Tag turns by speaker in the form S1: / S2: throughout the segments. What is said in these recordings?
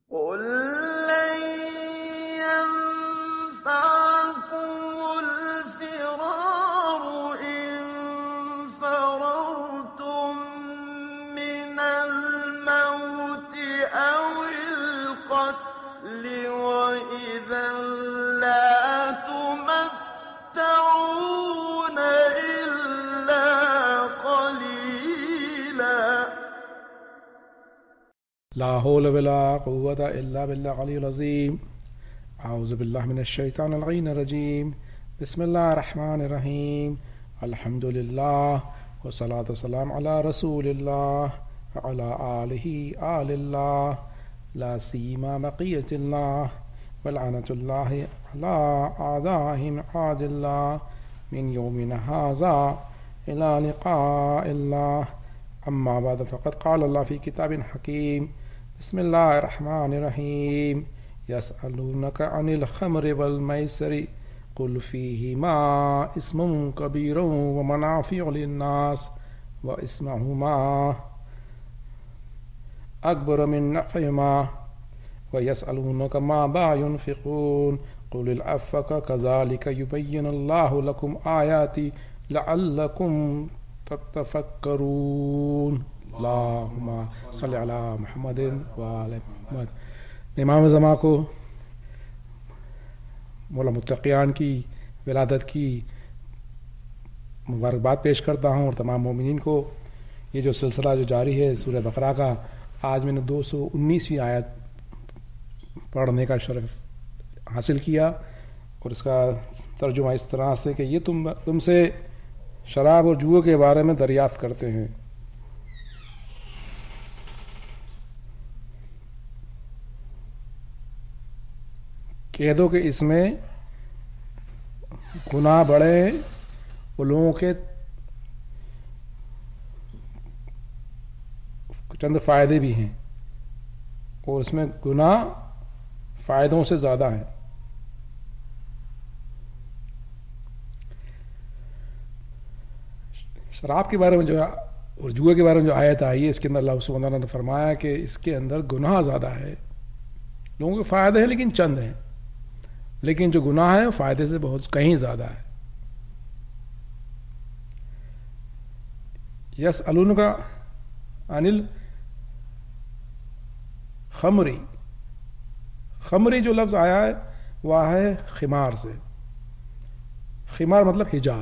S1: قل لن ينفعكم الفرار إن فررتم من الموت أو القتل وإذا لا تمتعون إلا قليلا.
S2: لا حول ولا قوة إلا بالله العلي العظيم. أعوذ بالله من الشيطان اللعين الرجيم. بسم الله الرحمن الرحيم. الحمد لله والصلاة والسلام على رسول الله وعلى آله آل الله لا سيما بقية الله ولعنة الله على أعدائهم عاد الله من يومنا هذا إلى لقاء الله. أما بعد فقد قال الله في كتاب حكيم. بسم الله الرحمن الرحيم. يسألونك عن الخمر والميسر قل فيهما اسم كبير ومنافع للناس واسمهما أكبر من نفعهما ويسألونك ماذا ينفقون قل العفو كذلك يبين الله لكم آياتي لعلكم تتفکرون. اللہم صلی علی محمد وآل محمد. امام زمان کو مولا متقیان کی ولادت کی مبارکباد پیش کرتا ہوں اور تمام مومنین کو. یہ جو سلسلہ جو جاری ہے سورہ بقرہ کا، آج میں نے 219ویں آیت پڑھنے کا شرف حاصل کیا اور اس کا ترجمہ اس طرح سے کہ یہ تم سے شراب اور جوئے کے بارے میں دریافت کرتے ہیں. کہہ دو کہ اس میں گناہ بڑے اور لوگوں کے چند فائدے بھی ہیں اور اس میں گناہ فائدوں سے زیادہ ہیں. شراب کے بارے میں جو اور جوئے کے بارے میں جو آیت آئی ہے اس کے اندر اللہ سبحانہ وتعالیٰ نے فرمایا کہ اس کے اندر گناہ زیادہ ہے. لوگوں کے فائدے ہیں لیکن چند ہیں، لیکن جو گناہ ہے فائدے سے بہت کہیں زیادہ ہے. یسألونک عن الخمر، خمری جو لفظ آیا ہے وہ ہے خمار سے. خمار مطلب حجاب،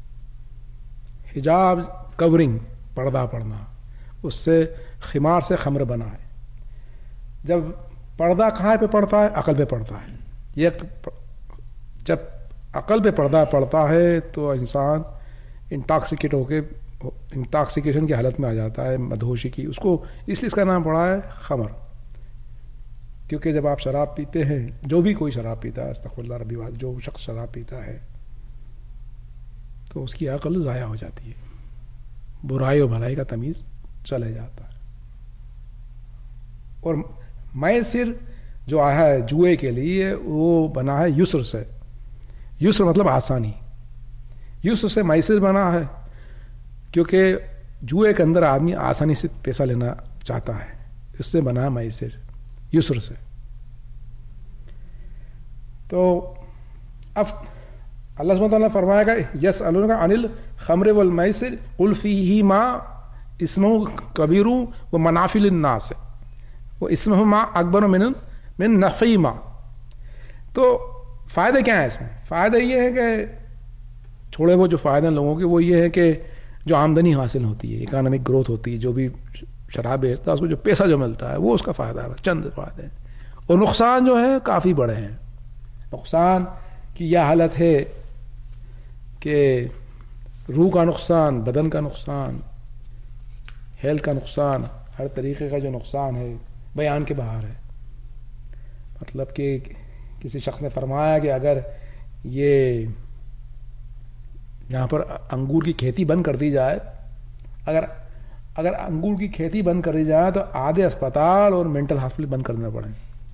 S2: حجاب کورنگ، پردہ پڑنا، اس سے خمار سے خمر بنا ہے. جب پردہ کہاں پہ پڑتا ہے؟ عقل پہ پڑتا ہے. یہ جب عقل پہ پردہ پڑتا ہے تو انسان انٹاکسیکیٹ ہو کے انٹاکسیکیشن کی حالت میں آ جاتا ہے، مدہوشی کی. اس کو اس لیے اس کا نام پڑا ہے خمر، کیونکہ جب آپ شراب پیتے ہیں، جو بھی کوئی شراب پیتا ہے، استغفر اللہ ربی بات، جو شخص شراب پیتا ہے تو اس کی عقل ضائع ہو جاتی ہے، برائی و بھلائی کا تمیز چلے جاتا ہے. اور میسر جو آیا ہے جوئے کے لیے وہ بنا ہے یسر سے. یسر مطلب آسانی، یسر سے میسر بنا ہے کیونکہ جوئے کے اندر آدمی آسانی سے پیسہ لینا چاہتا ہے، اس سے بنا ہے میسر، یسر سے. تو اب اللہ سبحانہ وتعالیٰ فرمائے گا یسألونک عن الخمر والمیسر قل فیہما اسم کبیر ومنافع للناس واسمہما اکبر من نفعہما. تو فائدے کیا ہیں اس میں؟ فائدہ یہ ہے کہ چھوڑے وہ جو فائدے ہیں لوگوں کے وہ یہ ہے کہ جو آمدنی حاصل ہوتی ہے، اکانومک گروتھ ہوتی ہے، جو بھی شراب بیچتا ہے اس کو جو پیسہ جو ملتا ہے وہ اس کا فائدہ ہے، چند فائدے ہیں. اور نقصان جو ہے کافی بڑے ہیں. نقصان کی یہ حالت ہے کہ روح کا نقصان، بدن کا نقصان، ہیلتھ کا نقصان، ہر طریقے کا جو نقصان ہے بیان کے باہر ہے. مطلب کہ کسی شخص نے فرمایا کہ اگر یہ یہاں پر انگور کی کھیتی بند کر دی جائے، اگر انگور کی کھیتی بند کر دی جائے تو آدھے اسپتال اور مینٹل ہاسپٹل بند کرنا پڑیں.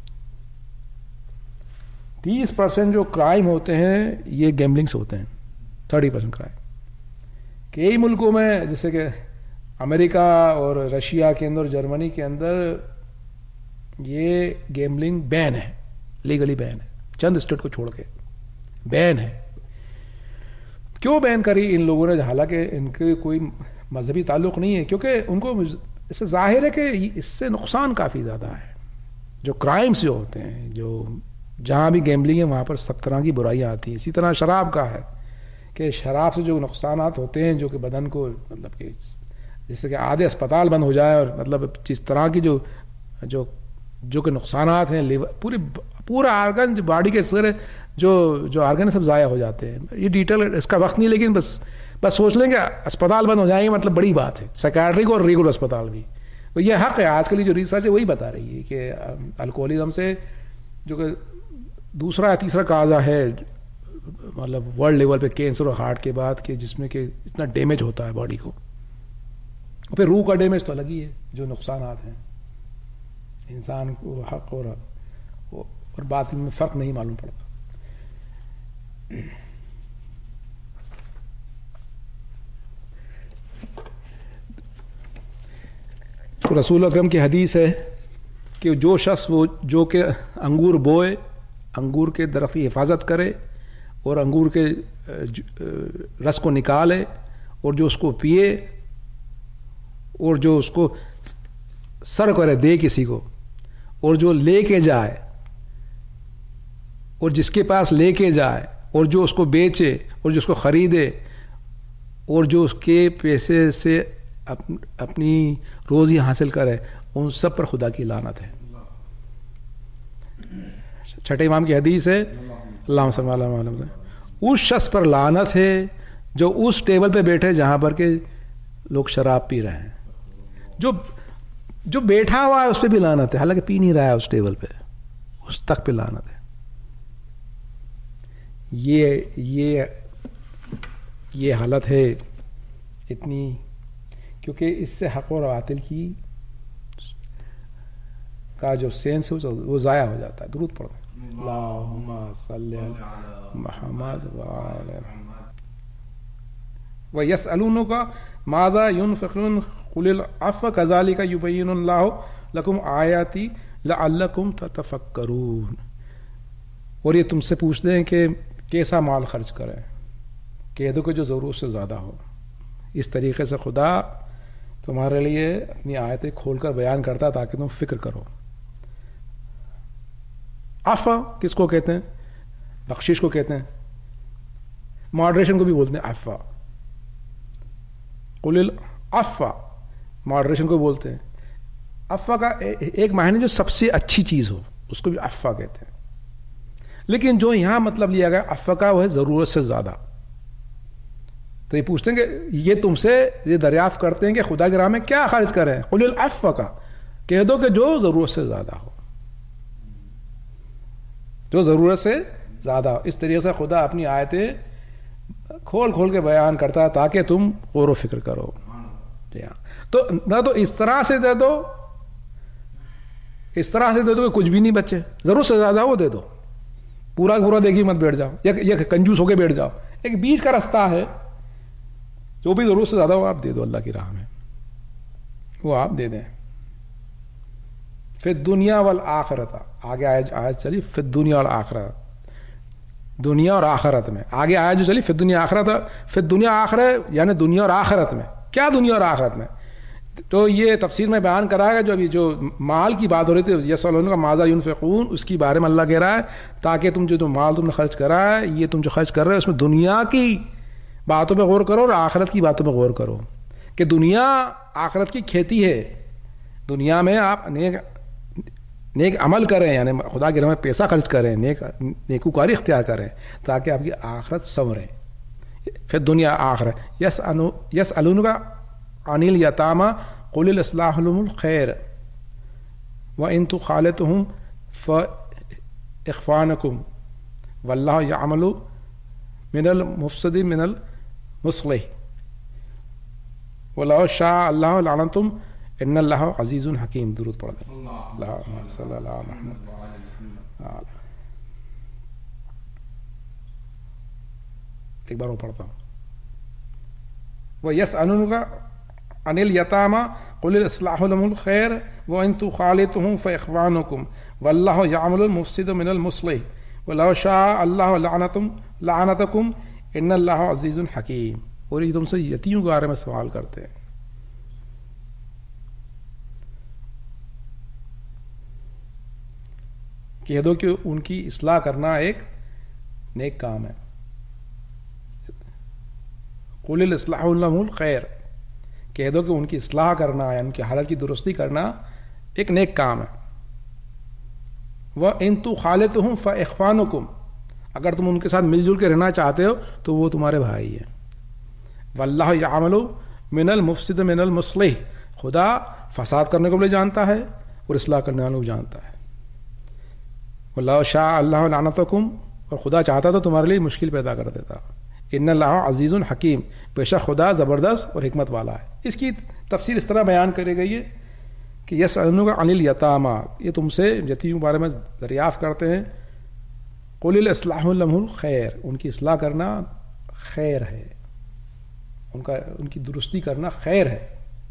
S2: 30% جو کرائم ہوتے ہیں یہ گیمبلنگ سے ہوتے ہیں، 30% کرائم. کئی ملکوں میں جیسے کہ امریکہ اور رشیا کے اندر، جرمنی کے اندر یہ گیملنگ بین ہے, لیگلی بین ہے, چند اسٹیٹ کو چھوڑ کے بین ہے. کیوں بین کری ان لوگوں نے؟ حالانکہ ان کے کوئی مذہبی تعلق نہیں ہے, کیونکہ ان کو اس سے ظاہر ہے کہ اس سے نقصان کافی زیادہ ہے. جو کرائمز جو ہوتے ہیں, جو جہاں بھی گیملنگ ہے وہاں پر سب طرح کی برائیاں آتی ہیں. اسی طرح شراب کا ہے کہ شراب سے جو نقصانات ہوتے ہیں, جو کہ بدن کو مطلب کہ جیسے کہ آدھے اسپتال بند ہو جائے, اور مطلب جس طرح کی جو کہ نقصانات ہیں, پورا آرگن جو باڈی کے سارے جو آرگن سب ضائع ہو جاتے ہیں. یہ ڈیٹیل اس کا وقت نہیں, لیکن بس سوچ لیں گے اسپتال بند ہو جائیں گے, مطلب بڑی بات ہے. سائیکیاٹرک اور ریگولر اسپتال بھی, یہ حق ہے. آج کل جو ریسرچ ہے وہی بتا رہی ہے کہ الکوہولزم سے جو کہ دوسرا یا تیسرا کازا ہے مطلب ورلڈ لیول پہ کینسر اور ہارٹ کے بعد, کہ جس میں کہ اتنا ڈیمیج ہوتا ہے باڈی کو. پھر روح کا ڈیمیج تو الگ ہی ہے, جو نقصانات ہیں انسان کو حق اور باطل میں فرق نہیں معلوم پڑتا. رسول اکرم کی حدیث ہے کہ جو شخص جو کہ انگور بوئے, انگور کے درخت کی حفاظت کرے اور انگور کے رس کو نکالے, اور جو اس کو پیے, اور جو اس کو سر کرے دے کسی کو, اور جو لے کے جائے, اور جس کے پاس لے کے جائے, اور جو اس کو بیچے, اور جو اس کو خریدے, اور جو اس کے پیسے سے اپنی روزی حاصل کرے, ان سب پر خدا کی لعنت ہے. چھٹے امام کی حدیث ہے, اللہم صلی اللہ علیہ وسلم, اس شخص پر لعنت ہے جو اس ٹیبل پہ بیٹھے جہاں پر کہ لوگ شراب پی رہے ہیں. جو بیٹھا ہوا ہے اس پہ بھی لعنت ہے, حالانکہ پی نہیں رہا ہے اس ٹیبل پہ, اس تک پہ لعنت ہے. یہ حالت ہے اتنی, کیونکہ اس سے حق اور باطل کی کا جو سینس ہے وہ ضائع ہو جاتا ہے. درود پڑھو, اللہم صلی علی محمد وعلی محمد. وَيَسْأَلُونَكَ مَاذَا يُنْفِقُونَ قُلِ الْعَفْوَ كَذَلِكَ يُبَيِّنُ اللَّهُ لَكُمْ آیَاتِهِ لَعَلَّكُمْ تَتَفَکَّرُونَ. اور یہ تم سے پوچھتے ہیں کہ کیسا مال خرچ کریں, کہہ دو کہ جو ضرورت سے زیادہ ہو. اس طریقے سے خدا تمہارے لیے اپنی آیتیں کھول کر بیان کرتا ہے تاکہ تم فکر کرو. عفو کس کو کہتے ہیں؟ بخشش کو کہتے ہیں. ماڈریشن کو بھی بولتے ہیں عفو. قل العفو ماڈریشن کو بولتے ہیں. عفو کا ایک معنی جو سب سے اچھی چیز ہو اس کو بھی عفو کہتے ہیں. لیکن جو یہاں مطلب لیا گیا عفو کا وہ ہے ضرورت سے زیادہ. تو یہ پوچھتے ہیں کہ یہ تم سے یہ دریافت کرتے ہیں کہ خدا کی راہ میں کیا خرچ کریں. قل العفو کا کہہ دو کہ جو ضرورت سے زیادہ ہو, جو ضرورت سے زیادہ ہو. اس طریقے سے خدا اپنی آیتیں کھول کے بیان کرتا ہے تاکہ تم غور و فکر کرو. جی ہاں, تو نہ تو اس طرح سے دے دو کہ کچھ بھی نہیں بچے, ضرورت سے زیادہ وہ دے دو, پورا دیکھی مت بیٹھ جاؤ, یا کنجوس ہو کے بیٹھ جاؤ. ایک بیچ کا رستہ ہے, جو بھی ضرورت سے زیادہ ہو آپ دے دو اللہ کی راہ میں, وہ آپ دے دیں. پھر دنیا والآخرت, آگے آیت چلی پھر دنیا والآخرت, دنیا اور آخرت میں. آگے آیت جو چلی پھر دنیا آخرت, پھر دنیا آخرت یعنی دنیا اور آخرت میں. کیا دنیا اور آخرت میں؟ تو یہ تفسیر میں بیان کرائے گا. جو ابھی جو مال کی بات ہو رہی تھی, یسألونک کا ماذا ينفقون, اس کی بارے میں اللہ کہہ رہا ہے تاکہ تم جو مال تم نے خرچ کرا ہے, یہ تم جو خرچ کر رہے ہو اس میں دنیا کی باتوں پہ غور کرو اور آخرت کی باتوں پہ غور کرو. کہ دنیا آخرت کی کھیتی ہے. دنیا میں آپ نیک عمل کریں, یعنی خدا کے راہ میں پیسہ خرچ کریں, نیکوکاری اختیار کریں تاکہ آپ کی آخرت سنورے. پھر دنیا آخرت. یسألونک عن الیتامی قل الاصلاح لهم الخیر وان تخالطهم فاخوانکم واللہ یعمل من المفسد من المصلح ولو شاء اللہ لعنتم ان اللہ عزیز حکیم. درود پڑھ دیں. اللہم صلی علی محمد. ایک بار وہ پڑھتا ہوں. وہ یسألونک عن الیتاما قل الاصلاح لهم الخیر وان تخالطهم فاخوانکم واللہ یعمل المفسد من المصلح ولو شاء اللہ لعنتکم ان اللہ عزیز حکیم. اور یہ تم سے یتیموں کے بارے میں سوال کرتے ہیں. کہہ دو کہ ان کی اصلاح کرنا ایک نیک کام ہے. قل الاصلاح لهم الخیر، کہہ دو کہ ان کی اصلاح کرنا یا ان کی حالت کی درستی کرنا ایک نیک کام ہے. وَإِن تُخَالِطُهُمْ فَإِخْوَانُكُمْ، اگر تم ان کے ساتھ مل جل کے رہنا چاہتے ہو تو وہ تمہارے بھائی ہیں. وَاللَّهُ يَعْمَلُ مِنَ الْمُفْسِدِ مِنَ الْمُصْلِحِ، خدا فساد کرنے کو بھی جانتا ہے اور اصلاح کرنے والوں کو بھی جانتا ہے. وَاللَّهُ شَاءَ اللَّهُ لَعْنَتَكُمْ، اور خدا چاہتا تو تمہارے لیے مشکل پیدا کر دیتا. ان اللہ عزیز حکیم، بے شک خدا زبردست اور حکمت والا ہے. اس کی تفسیر اس طرح بیان کری گئی ہے کہ یسألونک عن الیتاما، یہ تم سے یتیموں کے بارے میں دریافت کرتے ہیں. قل الاصلاح لهم الخیر، ان کی اصلاح کرنا خیر ہے، ان کی درستی کرنا خیر ہے.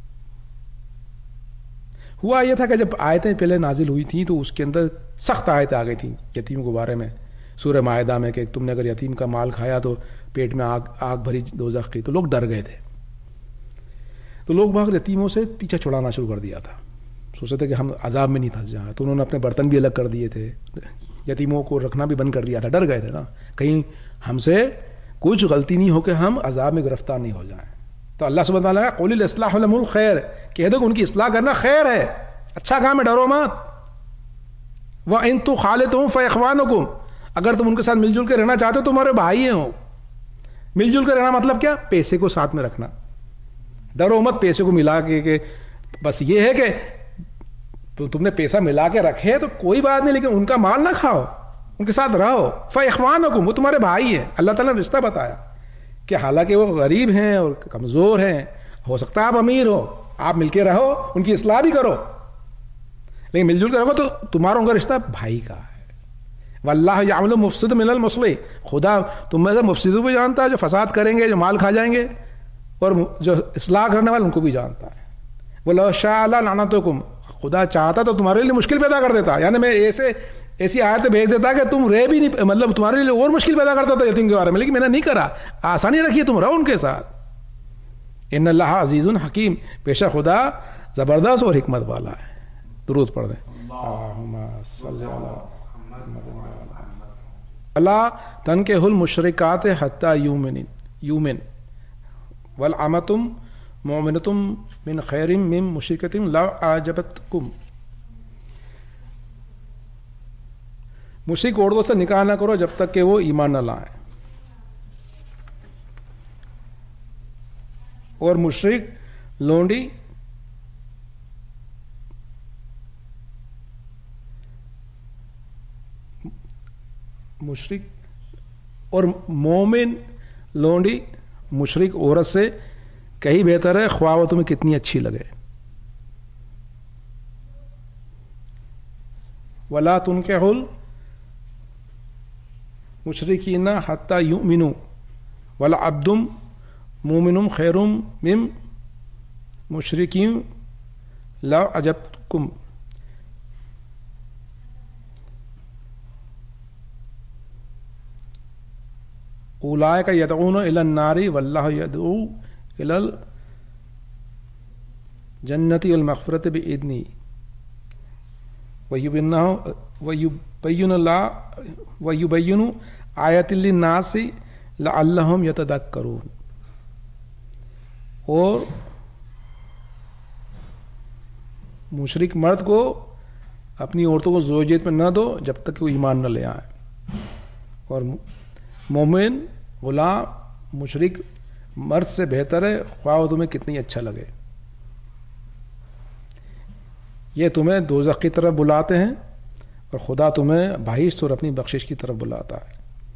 S2: ہوا یہ تھا کہ جب آیتیں پہلے نازل ہوئی تھیں تو اس کے اندر سخت آیتیں آ گئی تھیں یتیموں کے بارے میں. سورہ مائدہ میں کہ تم نے اگر یتیم کا مال کھایا تو پیٹ میں آگ بھری دوزخ کی، تو لوگ ڈر گئے تھے. تو لوگ باغ یتیموں سے پیچھے چھڑانا شروع کر دیا تھا، سوچتے تھے کہ ہم عذاب میں نہیں پھنس جائیں. تو انہوں نے اپنے برتن بھی الگ کر دیے تھے، یتیموں کو رکھنا بھی بند کر دیا تھا. ڈر گئے تھے نا کہیں ہم سے کچھ غلطی نہیں ہو کہ ہم عذاب میں گرفتار نہیں ہو جائیں. تو اللہ سبحانہ وتعالیٰ نے قل الاصلاح لهم الخیر، کہہ دو کہ ان کی اصلاح کرنا خیر ہے، اچھا کام ہے، ڈرو مت. وَإِن تُخَالِطُهُمْ فَإِخْوَانُكُمْ، اگر تم ان کے ساتھ مل جل کے رہنا چاہتے ہو تو تمہارے بھائی ہیں. ہو مل جل کے رہنا مطلب کیا؟ پیسے کو ساتھ میں رکھنا. ڈرو مت پیسے کو ملا کے کہ بس یہ ہے کہ تم نے پیسہ ملا کے رکھے تو کوئی بات نہیں، لیکن ان کا مال نہ کھاؤ، ان کے ساتھ رہو. فَإِخْوَانُكُمْ، وہ تمہارے بھائی ہیں. اللہ تعالیٰ نے رشتہ بتایا کہ حالانکہ وہ غریب ہیں اور کمزور ہیں، ہو سکتا ہے آپ امیر ہو، آپ مل کے رہو، ان کی اصلاح بھی کرو، لیکن مل جل کے رہو تو تمہارا ان کا رشتہ بھائی کا ہے. واللہ یعمل مفسد من المصلح، خدا تم میں سے مفسدوں کو جانتا ہے، جو فساد کریں گے، جو مال کھا جائیں گے، اور جو اصلاح کرنے والے ان کو بھی جانتا ہے. وَلَوْ شَاءَ لَعْنَتَكُمْ، خدا چاہتا تو تمہارے لیے مشکل پیدا کر دیتا، یعنی میں ایسی آیت بھیج دیتا کہ تم رہ بھی نہیں، مطلب تمہارے لیے اور مشکل پیدا کرتا تھا یتیم کے بارے میں، لیکن میں نے نہیں کرا. آسانی رکھی، تم رہو ان کے ساتھ. ان اللہ عزیز حکیم، بے شک خدا زبردست اور حکمت والا ہے. درود پڑھ دیں. اللہم صلی اللہ تنکحوا المشرکات حتی یؤمن والامۃ مؤمنۃ من خیر من مشرکۃ لو اعجبتکم، مشرک عورتوں سے نکاح نہ کرو جب تک کہ وہ ایمان نہ لائیں، اور مشرک لونڈی اور مومن لونڈی مشرک عورت سے کہیں بہتر ہے، خواہ وہ تمہیں کتنی اچھی لگے. ولا تنکحوا المشرکین حتی یؤمنوا ولعبد مؤمن خیر من مشرک لو اعجبکم. اولئک یدعون الی النار واللہ یدعو الی الجنۃ والمغفرۃ بإذنہ ویبین آیات للناس لعلہم یتذکرون. اور مشرک مرد کو اپنی عورتوں کو زوجیت میں نہ دو جب تک کہ وہ ایمان نہ لے آئے، اور مومن غلام مشرک مرد سے بہتر ہے، خواہ وہ تمہیں کتنی اچھا لگے. یہ تمہیں دوزخ کی طرف بلاتے ہیں اور خدا تمہیں بہشت اور اپنی بخشش کی طرف بلاتا ہے.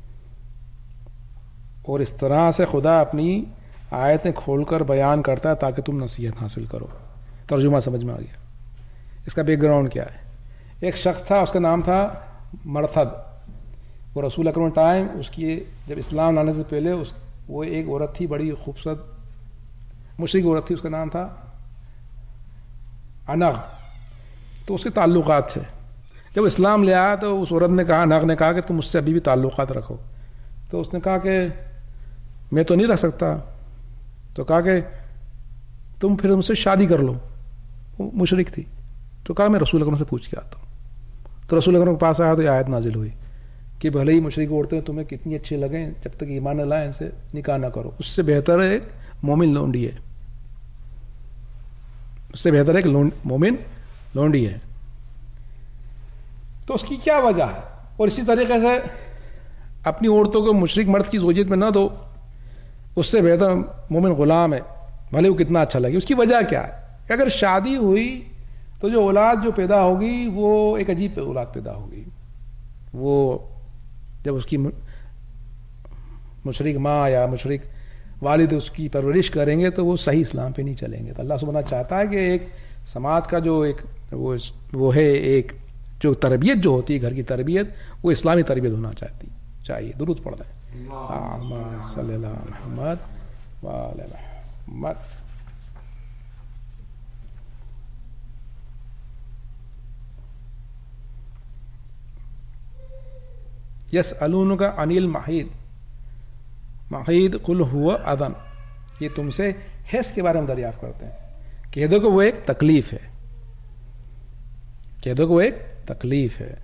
S2: اور اس طرح سے خدا اپنی آیتیں کھول کر بیان کرتا ہے تاکہ تم نصیحت حاصل کرو. ترجمہ سمجھ میں آ گیا؟ اس کا بیک گراؤنڈ کیا ہے؟ ایک شخص تھا، اس کا نام تھا مرتد. وہ رسول اکرم ٹائم اس کی جب اسلام لانے سے پہلے وہ ایک عورت تھی، بڑی خوبصورت مشرک عورت تھی، اس کا نام تھا انغ، تو اس کے تعلقات تھے. جب اسلام لے آیا تو اس عورت نے کہا، انغ نے کہا کہ تم مجھ سے ابھی بھی تعلقات رکھو. تو اس نے کہا کہ میں تو نہیں رکھ سکتا. تو کہا کہ تم پھر مجھ سے شادی کر لو. وہ مشرک تھی. تو کہا میں رسول اکرم سے پوچھ کے آتا ہوں. تو رسول اکرم کے پاس آیا تو یہ آیت نازل ہوئی کہ بھلے ہی مشرک عورتیں تمہیں کتنی اچھی لگیں، جب تک ایمان نہ لائیں ان سے نکاح نہ کرو. اس سے بہتر ایک مومن لونڈی ہے. اس سے بہتر ایک مومن لونڈی ہے. تو اس کی کیا وجہ ہے؟ اور اسی طریقے سے اپنی عورتوں کو مشرک مرد کی زوجیت میں نہ دو. اس سے بہتر مومن غلام ہے، بھلے وہ کتنا اچھا لگے. اس کی وجہ کیا ہے کہ اگر شادی ہوئی تو جو اولاد جو پیدا ہوگی وہ ایک عجیب اولاد پیدا ہوگی. وہ جب اس کی مشرک ماں یا مشرک والد اس کی پرورش کریں گے تو وہ صحیح اسلام پہ نہیں چلیں گے. تو اللہ سبحانہ چاہتا ہے کہ ایک سماج کا جو ایک وہ ہے، ایک جو تربیت جو ہوتی ہے گھر کی تربیت، وہ اسلامی تربیت ہونا چاہیے. درود پڑھ رہے ہیں اللہم صلی اللہ محمد وعلی محمد. یسألونک عن المحیض، محیض قل هو اذن، یہ تم سے حیض کے بارے میں دریافت کرتے ہیں. کہہ دو کہ وہ ایک تکلیف ہے. کہہ دو کہ وہ ایک تکلیف ہے.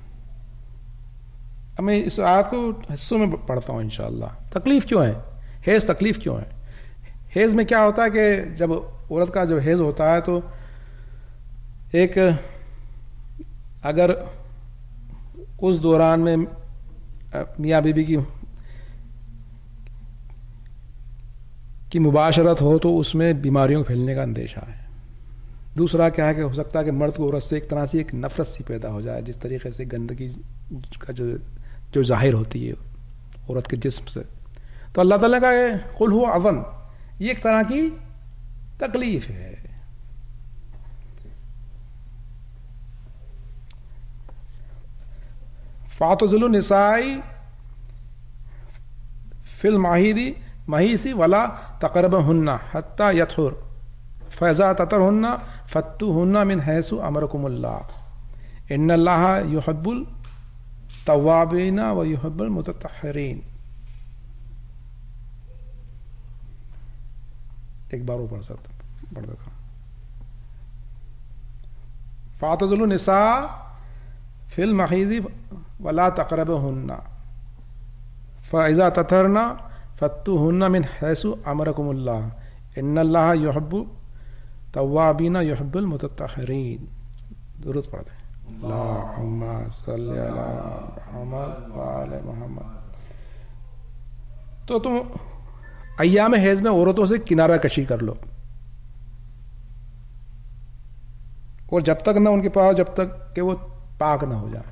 S2: اب میں اس آیت کو حصوں میں پڑھتا ہوں انشاءاللہ. تکلیف کیوں ہے؟ حیض تکلیف کیوں ہے؟ حیض میں کیا ہوتا ہے کہ جب عورت کا جب حیض ہوتا ہے تو ایک اگر اس دوران میں میاں بیوی کی مباشرت ہو تو اس میں بیماریوں پھیلنے کا اندیشہ ہے. دوسرا کیا ہے کہ ہو سکتا ہے کہ مرد کو عورت سے ایک طرح سے ایک نفرت سی پیدا ہو جائے، جس طریقے سے گندگی کا جو ظاہر ہوتی ہے عورت کے جسم سے. تو اللہ تعالیٰ کا قل هو اذن، یہ ایک طرح کی تکلیف ہے. فاعتزلوا النساء فی المحیض ولا تقربوهن حتى يطهر فإذا تطهرن فأتوهن من حيث أمركم الله إن الله يحب التوابين ويحب المتطهرين. ایک بار اوپر سے پڑھ دیتا. فاعتزلوا النساء فی المحیض ولا تقربوهن فإذا تطهرن فأتوهن من حيث أمركم الله إن الله يحب التوابين ويحب المتطهرين. درود پڑھ دیں. اللہم صلی علی محمد وعلی محمد. تو تم ایام حیض میں عورتوں سے کنارہ کشی کر لو، اور جب تک نہ ان کے پاس، جب تک کہ وہ پاک نہ ہو جائے.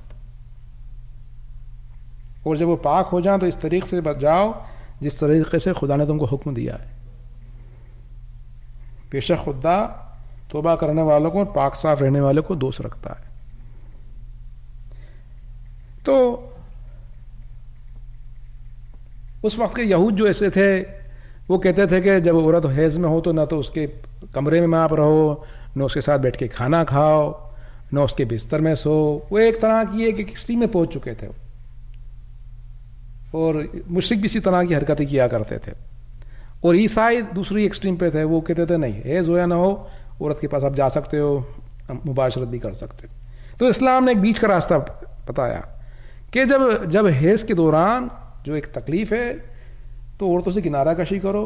S2: اور جب وہ پاک ہو جائیں تو اس طریقے سے جاؤ جس طریقے سے خدا نے تم کو حکم دیا ہے. بے شک خدا توبہ کرنے والوں کو، پاک صاف رہنے والوں کو دوست رکھتا ہے. تو اس وقت کے یہود جو ایسے تھے وہ کہتے تھے کہ جب عورت حیض میں ہو تو نہ تو اس کے کمرے میں آپ رہو، نہ اس کے ساتھ بیٹھ کے کھانا کھاؤ، نہ اس کے بستر میں سو. وہ ایک طرح کی ایک ایکسٹریم میں پہنچ چکے تھے. اور مشرک بھی اسی طرح کی حرکتیں کیا کرتے تھے. اور عیسائی دوسری ایکسٹریم پہ تھے، وہ کہتے تھے نہیں، حیض ہو یا نہ ہو عورت کے پاس آپ جا سکتے ہو، مباشرت بھی کر سکتے. تو اسلام نے ایک بیچ کا راستہ بتایا کہ جب حیض کے دوران جو ایک تکلیف ہے تو عورتوں سے کنارہ کشی کرو،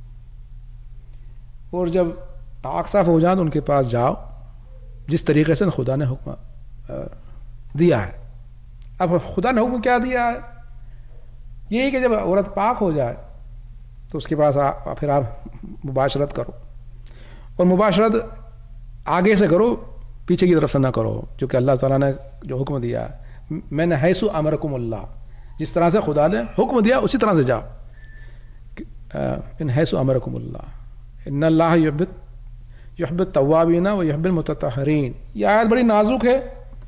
S2: اور جب پاک صاف ہو جائیں تو ان کے پاس جاؤ جس طریقے سے خدا نے حکم دیا ہے. اب خدا نے حکم کیا دیا ہے؟ یہی کہ جب عورت پاک ہو جائے تو اس کے پاس پھر آپ مباشرت کرو، اور مباشرت آگے سے کرو، پیچھے کی طرف سے نہ کرو، کیونکہ اللہ تعالیٰ نے جو حکم دیا ہے، میں نے حیث امرکم اللہ، جس طرح سے خدا نے حکم دیا اسی طرح سے جاؤ. ان حیث امرکم اللہ ان اللہ یحب التوابین و یحب المتطہرین. یہ آیت بڑی نازک ہے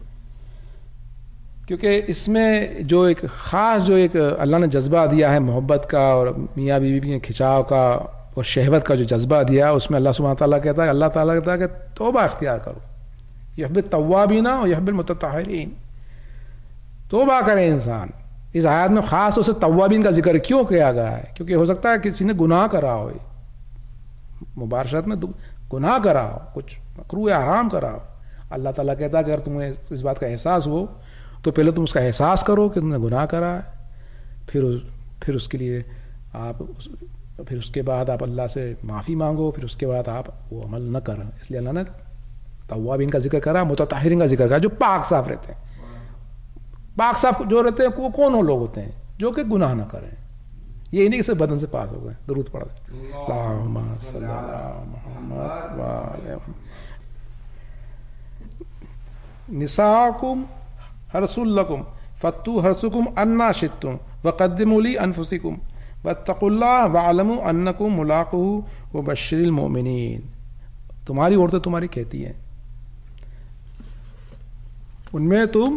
S2: کیونکہ اس میں جو ایک خاص جو ایک اللہ نے جذبہ دیا ہے محبت کا اور میاں بیوی کے کھچاؤ کا اور شہوت کا جو جذبہ دیا اس میں اللہ سبحانہ تعالیٰ کہتا ہے، اللہ تعالیٰ کہتا ہے کہ توبہ اختیار کرو، یحب التوابین و یحب المتطہرین، توبہ کرے انسان۔ اس آیت میں خاص طور سے توابین کا ذکر کیوں کیا گیا ہے؟ کیونکہ ہو سکتا ہے کسی نے گناہ کرا ہو، مباشرت میں گناہ کرا ہو، کچھ مکروہ حرام کرا ہو، اللہ تعالیٰ کہتا ہے کہ اگر تمہیں اس بات کا احساس ہو تو پہلے تم اس کا احساس کرو کہ تم نے گناہ کرا ہے، پھر اس کے لیے آپ پھر اس کے بعد آپ اللہ سے معافی مانگو، پھر اس کے بعد آپ وہ عمل نہ کریں۔ اس لیے اللہ نے توابین کا ذکر کرا، متطہرین کا ذکر کرا، جو پاک صاف رہتے ہیں۔ پاک صاف جو رہتے ہیں وہ کون لوگ ہوتے ہیں؟ جو کہ گناہ نہ کریں، یہ نہیں کہ صرف بدن سے پاک ہو گئے۔ درود پڑھ دیں، اللہم صلی علی محمد وعلی محمد۔ نساؤکم حرث لکم فاتوا حرثکم انا شئتم وقدموا لانفسکم واتقوا اللہ واعلموا انکم ملاقوہ وبشر المؤمنین۔ تمہاری عورتیں تمہاری کہتی ہیں، ان میں تم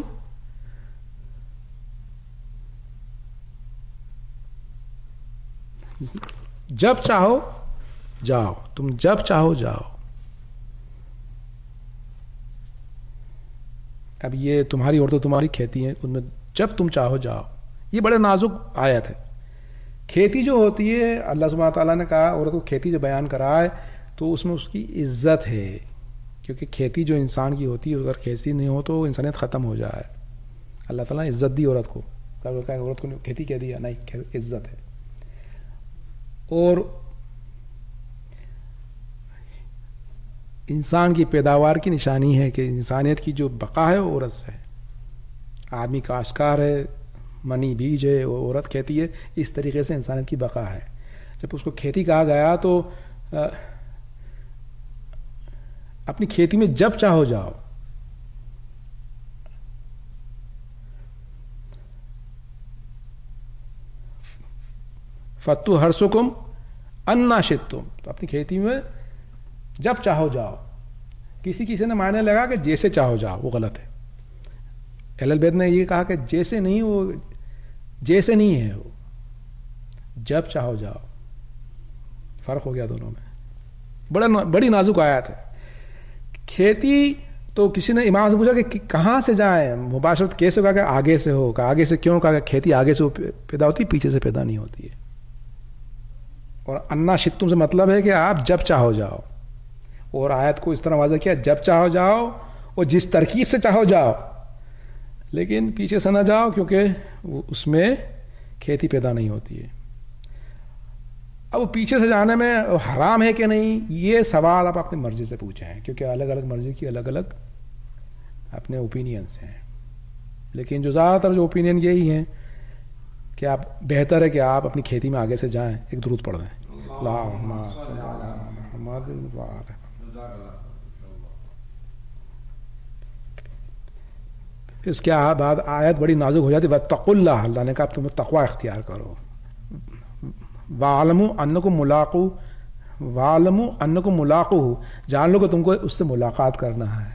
S2: جب چاہو جاؤ، تم جب چاہو جاؤ۔ اب یہ تمہاری عورتیں تمہاری کھیتی ہیں، ان میں جب تم چاہو جاؤ، یہ بڑے نازک آیت ہے۔ کھیتی جو ہوتی ہے، اللہ سبحانہ تعالیٰ نے کہا عورت کو کھیتی جو بیان کرا ہے تو اس میں اس کی عزت ہے، کیونکہ کھیتی جو انسان کی ہوتی ہے اگر کھیتی نہیں ہو تو انسانیت ختم ہو جائے۔ اللہ تعالیٰ نے عزت دی عورت کو، عورت کو کھیتی کہہ دیا نہیں، عزت ہے۔ اور انسان کی پیداوار کی نشانی ہے کہ انسانیت کی جو بقا ہے وہ عورت سے ہے۔ آدمی کاشتکار ہے، منی بیج ہے، وہ عورت کھیتی ہے، اس طریقے سے انسانیت کی بقا ہے۔ جب اس کو کھیتی کہا گیا تو اپنی کھیتی میں جب چاہو جاؤ۔ فتو حرثکم انا شئتم، تو اپنی کھیتی میں جب چاہو جاؤ۔ کسی نے معنی لگا کہ جیسے چاہو جاؤ، وہ غلط ہے۔ اہل البیت نے یہ کہا کہ جیسے نہیں، وہ جیسے نہیں ہے، وہ جب چاہو جاؤ۔ فرق ہو گیا دونوں میں، بڑی نازک آیت ہے۔ کھیتی تو کسی نے امام سے پوچھا کہ کہاں سے جائیں، مباشرت کیسے کہا کہ آگے سے ہو، کہا آگے سے کیوں، کہا کہ کھیتی آگے سے پیدا ہوتی، پیچھے سے پیدا نہیں ہوتی ہے۔ اور انا شئتم سے مطلب ہے کہ آپ جب چاہو جاؤ، اور آیت کو اس طرح واضح کیا جب چاہو جاؤ اور جس ترکیب سے چاہو جاؤ، لیکن پیچھے سے نہ جاؤ کیونکہ اس میں کھیتی پیدا نہیں ہوتی ہے۔ اب وہ پیچھے سے جانے میں حرام ہے کہ نہیں، یہ سوال آپ اپنی مرضی سے پوچھیں، کیونکہ الگ الگ مرضی کی الگ الگ اپنے اوپینینس ہیں۔ لیکن جو زیادہ تر جو اوپینین یہی ہیں کہ آپ بہتر ہے کہ آپ اپنی کھیتی میں آگے سے جائیں۔ ایک درود پڑھ دیں، اللہم صلی علی محمد وعلی۔ اس کے بعد آیت بڑی نازک ہو جاتی، واتقوا اللہ، اللہ نے کہا اب تم تقوی اختیار کرو۔ وَاعْلَمُوا أَنَّكُمْ مُلَاقُوهُ، وَاعْلَمُوا أَنَّكُمْ مُلَاقُوهُ، جان لو کہ تم کو اس سے ملاقات کرنا ہے۔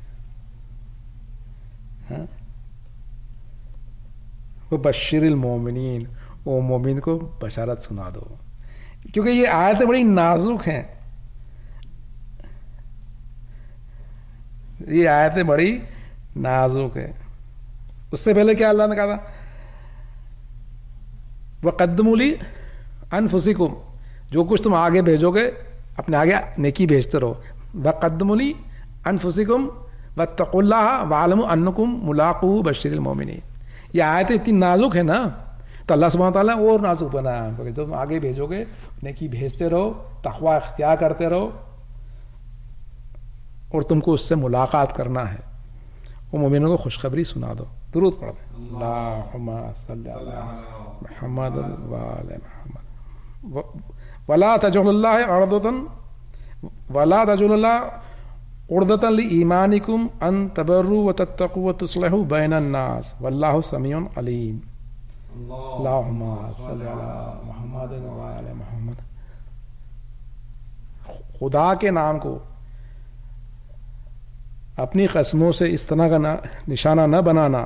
S2: وَبَشِّرِ الْمُؤْمِنِينَ، وہ مومن کو بشارت سنا دو، کیونکہ یہ آیتیں بڑی نازک ہیں، یہ آیتیں بڑی نازک ہیں۔ اس سے پہلے کیا اللہ نے کہا تھا؟ وَقَدِّمُوا لِأَنفُسِكُمْ، جو کچھ تم آگے بھیجو گے اپنے آگے نیکی بھیجتے رہو۔ وَقَدِّمُوا لِأَنفُسِكُمْ وَاتَّقُوا اللَّهَ وَاعْلَمُوا أَنَّكُمْ مُلَاقُوهُ وَبَشِّرِ الْمُؤْمِنِينَ۔ یہ آیتیں اتنی نازک ہے نا، تو اللہ سبحانہ تعالیٰ اور نازک بنایا ہے، تم آگے بھیجو گے نیکی بھیجتے رہو، تقوی اختیار کرتے رہو، اور تم کو اس سے ملاقات کرنا ہے۔ وہ مومنوں کو خوشخبری سنا دو۔ درود پڑھ دیں، اللہم صلی علی محمد وعلی محمد۔ ولا تجعل اللہ عرضۃ لایمانکم ان تبروا وتتقوا وتصلحوا بین الناس واللہ سمیع علیم۔ اللہم صلی علی محمد وعلی محمد۔ خدا کے نام کو اپنی قسموں سے اس طرح کا نشانہ نہ بنانا،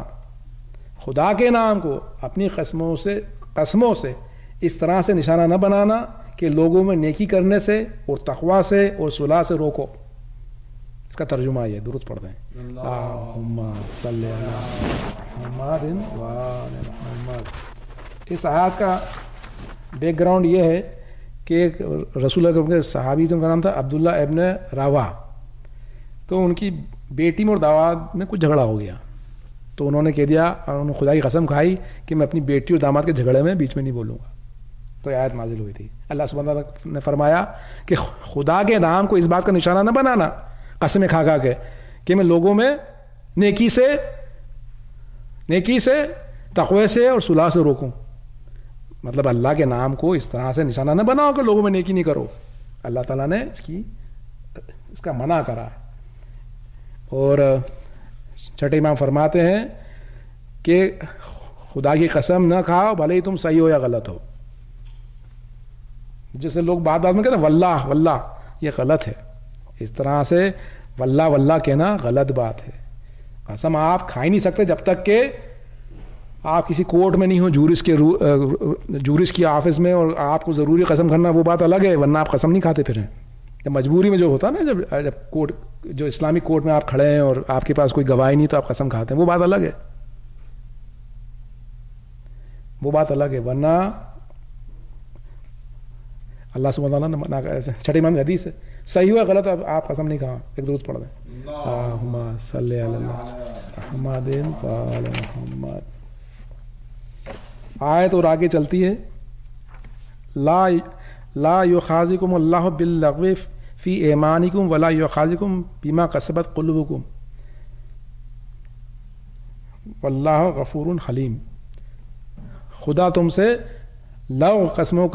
S2: خدا کے نام کو اپنی قسموں سے اس طرح سے نشانہ نہ بنانا کہ لوگوں میں نیکی کرنے سے اور تقوی سے اور صلح سے روکو. اس کا ترجمہ یہ درود پڑھ دیں. اللہم صلی علی محمد و آل محمد. اس آیات کا بیک گراؤنڈ یہ ہے کہ رسول اللہ کے صحابی جن کا نام تھا عبداللہ ابن روا، تو ان کی بیٹی میں اور داماد میں کچھ جھگڑا ہو گیا. تو انہوں نے کہہ دیا اور انہوں نے خدا کی قسم کھائی کہ میں اپنی بیٹی اور داماد کے جھگڑے میں بیچ میں نہیں بولوں گا. تو یہ آیت نازل ہوئی تھی. اللہ سبحانہ وتعالیٰ نے فرمایا کہ خدا کے نام کو اس بات کا نشانہ نہ بنانا قسمیں کھا کھا کے کہ میں لوگوں میں نیکی سے تقوی سے اور صلح سے روکوں. مطلب اللہ کے نام کو اس طرح سے نشانہ نہ بناؤ کہ لوگوں میں نیکی نہیں کرو. اللہ تعالیٰ نے اس کا منع کرا. اور چھٹے امام فرماتے ہیں کہ خدا کی قسم نہ کھاؤ بھلے ہی تم صحیح ہو یا غلط ہو. جیسے لوگ بات میں کہتے ہیں واللہ واللہ، یہ غلط ہے. اس طرح سے واللہ کہنا غلط بات ہے. قسم آپ کھا ہی نہیں سکتے جب تک کہ آپ کسی کورٹ میں نہیں ہو، جورس کی آفس میں، اور آپ کو ضروری قسم کھانا وہ بات الگ ہے، ورنہ آپ قسم نہیں کھاتے پھر ہیں. جب مجبوری میں جو ہوتا ہے نا، جب کورٹ جو اسلامک کورٹ میں آپ کھڑے ہیں اور آپ کے پاس کوئی گواہی نہیں تو آپ قسم کھاتے ہیں، وہ بات الگ ہے، وہ بات الگ ہے. ورنہ اللہ سبحانہ وتعالیٰ نے منع کیا. چھٹے امام حدیث ہے، صحیح ہوا غلط آپ قسم نہیں کھا. ایک درود پڑھ دیں. اللہم صلی علی محمد و آل محمد. آیت اور آگے چلتی ہے، لا یؤاخذکم اللہ باللغو فی ایمانکم ولا یؤاخذکم بما کسبت قلوبکم واللہ غفور حلیم. خدا تم سے لغو قسموں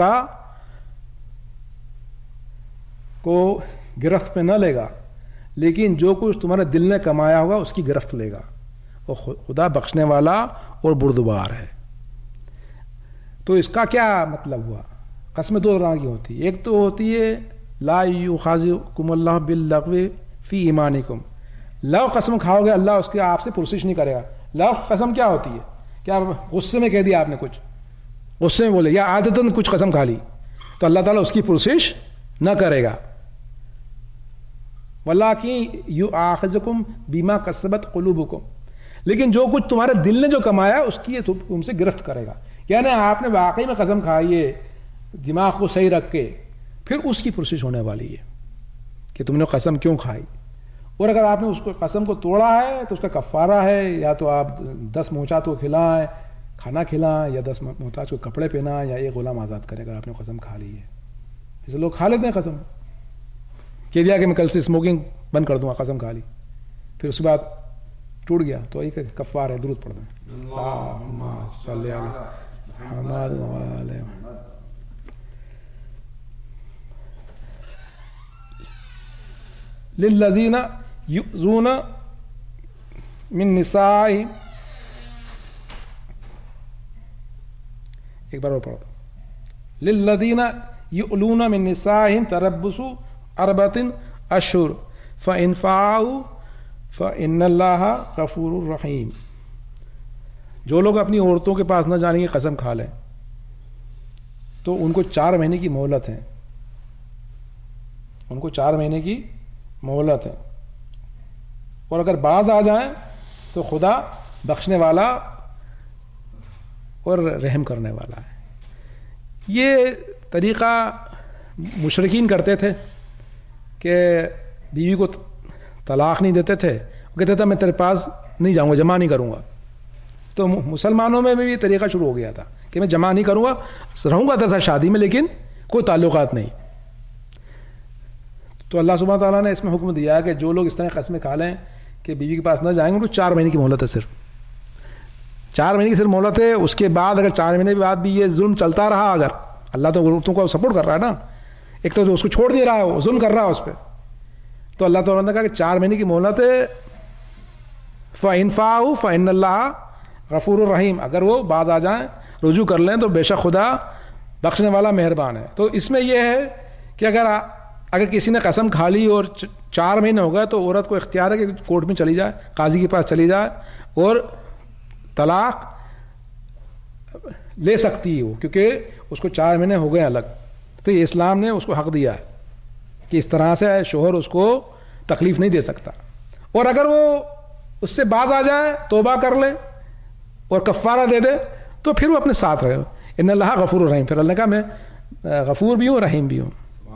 S2: کو گرفت پہ نہ لے گا، لیکن جو کچھ تمہارے دل نے کمایا ہوگا اس کی گرفت لے گا. اور خدا بخشنے والا اور بردبار ہے. تو اس کا کیا مطلب ہوا؟ قسمیں دو طرح کی ہوتی ہے. ایک تو ہوتی ہے لا یؤاخذکم اللہ باللغو فی ایمانکم، لغو قسم کھاؤ گے اللہ اس کے آپ سے پرسش نہیں کرے گا. لغو قسم کیا ہوتی ہے؟ کیا غصے میں کہہ دیا آپ نے، کچھ غصے میں بولے یا عادتاً کچھ قسم کھا لی، تو اللہ تعالیٰ اس کی پرسش نہ کرے گا. وَلَٰكِن يُؤَاخِذُكُم بِمَا كَسَبَتْ قُلُوبُكُم، لیکن جو کچھ تمہارے دل نے جو کمایا اس کی تم سے گرفت کرے گا. یعنی آپ نے واقعی میں قسم کھائی ہے دماغ کو صحیح رکھ کے، پھر اس کی پرسش ہونے والی ہے کہ تم نے قسم کیوں کھائی. اور اگر آپ نے اس کو قسم کو توڑا ہے تو اس کا کفارہ ہے، یا تو آپ 10 محتاج کو کھلائیں، کھانا کھلائیں، یا 10 محتاج کو کپڑے پہنائیں، یا ایک غلام آزاد کریں اگر آپ نے قسم کھا لی ہے. جیسے لوگ کھا لیتے ہیں قسم، کہہ دیا کہ میں کل سے اسموکنگ بند کر دوں گا، قسم کھا لی، پھر اس کے بعد ٹوٹ گیا، تو ایک کفارہ ہے. درود پڑھ دیں. اللہم صلی علی محمد و آل محمد. للذین یؤذون من نسائہم، ایک بار اور پڑھو. للذین یؤلون من نسائہم تربص 4 اشہر فإن فاؤوا فإن اللہ غفور رحیم. جو لوگ اپنی عورتوں کے پاس نہ جانے کی قسم کھا لیں تو ان کو 4 مہینے کی مہلت ہے، ان کو 4 مہینے کی مہلت ہے. اور اگر باز آ جائیں تو خدا بخشنے والا اور رحم کرنے والا ہے. یہ طریقہ مشرکین کرتے تھے کہ بیوی کو طلاق نہیں دیتے تھے، وہ کہتے تھے میں تیرے پاس نہیں جاؤں گا، جمع نہیں کروں گا. تو مسلمانوں میں بھی طریقہ شروع ہو گیا تھا کہ میں جمع نہیں کروں گا، رہوں گا تیرے ساتھ شادی میں لیکن کوئی تعلقات نہیں. تو اللہ سبحانہ تعالیٰ نے اس میں حکم دیا کہ جو لوگ اس طرح قسمیں کھا لیں کہ بیوی کے پاس نہ جائیں گے، ان کو 4 مہینے کی مہلت ہے، صرف 4 مہینے کی صرف مہلت ہے. اس کے بعد اگر 4 مہینے کے بعد بھی یہ ظلم چلتا رہا، اگر اللہ تو عورتوں کو سپورٹ کر رہا ہے نا، ایک تو جو اس کو چھوڑ نہیں رہا ہے وہ ظلم کر رہا ہے اس پہ، تو اللہ تعالیٰ نے کہا کہ 4 مہینے کی مہلت ہے. فَإِن فَاؤوا فَإِنَّ اللَّهَ غفور الرحیم، اگر وہ باز آ جائیں، رجوع کر لیں تو بے شک خدا بخشنے والا مہربان ہے. تو اس میں یہ ہے کہ اگر کسی نے قسم کھا لی اور 4 مہینے ہو گئے تو عورت کو اختیار ہے کہ کورٹ میں چلی جائے، قاضی کے پاس چلی جائے اور طلاق لے سکتی ہے وہ، کیونکہ اس کو 4 مہینے ہو گئے الگ. تو یہ اسلام نے اس کو حق دیا ہے کہ اس طرح سے شوہر اس کو تکلیف نہیں دے سکتا، اور اگر وہ اس سے باز آ جائے، توبہ کر لے اور کفارہ دے دے تو پھر وہ اپنے ساتھ رہے. ان اللہ غفور الرحیم، پھر اللہ نے کہا میں غفور بھی ہوں رحیم بھی ہوں.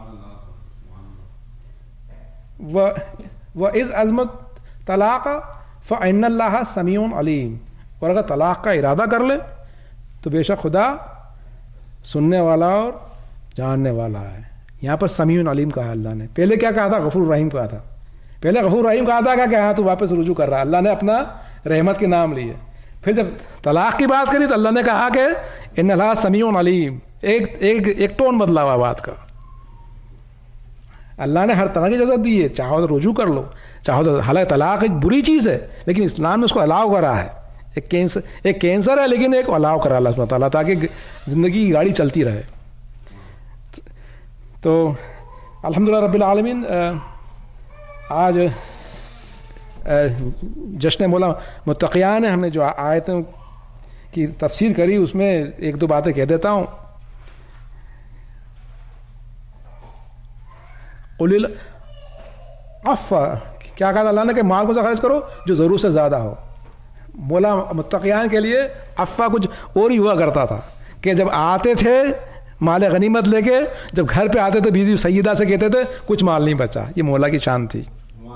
S2: وَإِذْ عَزْمَتْ طَلَاقَ فَإِنَّ اللَّهَ سَمِيعٌ عَلِيمٌ، اور اگر طلاق کا ارادہ کر لے تو بے شک خدا سننے والا اور جاننے والا ہے. یہاں پر سمیع علیم کہا اللہ نے. پہلے کیا کہا تھا؟ غفور رحیم کہا تھا. پہلے غفور رحیم کہا تھا کہ ہاں تو واپس رجوع کر رہا. اللہ نے اپنا رحمت کے نام لیے. پھر جب طلاق کی بات کری تو اللہ نے کہا کہ ان اللہ سمیع علیم. ایک ٹون بدلا ہوا بات کا. اللہ نے ہر طرح کی اجازت دی ہے، چاہو تو رجوع کر لو، چاہو تو، حالانکہ طلاق ایک بری چیز ہے لیکن اسلام نے اس کو الاؤ کرا ہے. ایک کینسر ہے لیکن ایک الاؤ کرا اللہ سبحانہ تعالیٰ تاکہ زندگی کی گاڑی چلتی رہے. تو الحمدللہ رب العالمین، آج جشن مولا متقیان ہم نے جو آیتوں کی تفسیر کری اس میں ایک دو باتیں کہہ دیتا ہوں. قل العفو، کیا کہا اللہ نے کہ مال کو خرچ کرو جو ضرورت سے زیادہ ہو. مولا متقیان کے لیے عفو کچھ اور ہی ہوا کرتا تھا کہ جب آتے تھے مال غنیمت لے کے، جب گھر پہ آتے تھے بیوی سیدہ سے کہتے تھے کچھ مال نہیں بچا. یہ مولا کی شان تھی.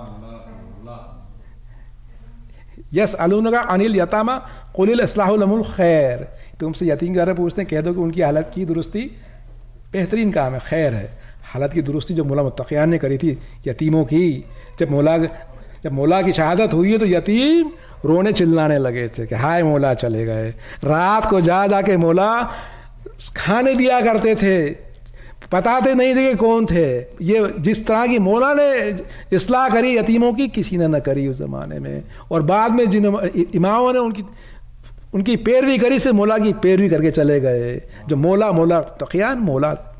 S2: یسألونک عن الیتامی قل الاصلاح لهم الخیر، تم سے یتیم کے بارے میں پوچھتے ہیں، کہہ دو کہ ان کی حالت کی درستی بہترین کام ہے، خیر ہے. حالت کی درستی جو مولا متقیان نے کری تھی یتیموں کی، جب مولا کی شہادت ہوئی ہے تو یتیم رونے چلانے لگے تھے کہ ہائے مولا چلے گئے. رات کو جا کے مولا کھانے دیا کرتے تھے، بتاتے نہیں تھے کہ کون تھے. یہ جس طرح کی مولا نے اصلاح کری یتیموں کی کسی نے نہ کری اس زمانے میں. اور بعد میں جن اماموں نے ان کی پیروی کری سے مولا کی پیروی کر کے چلے گئے. جو مولا تقیان مولا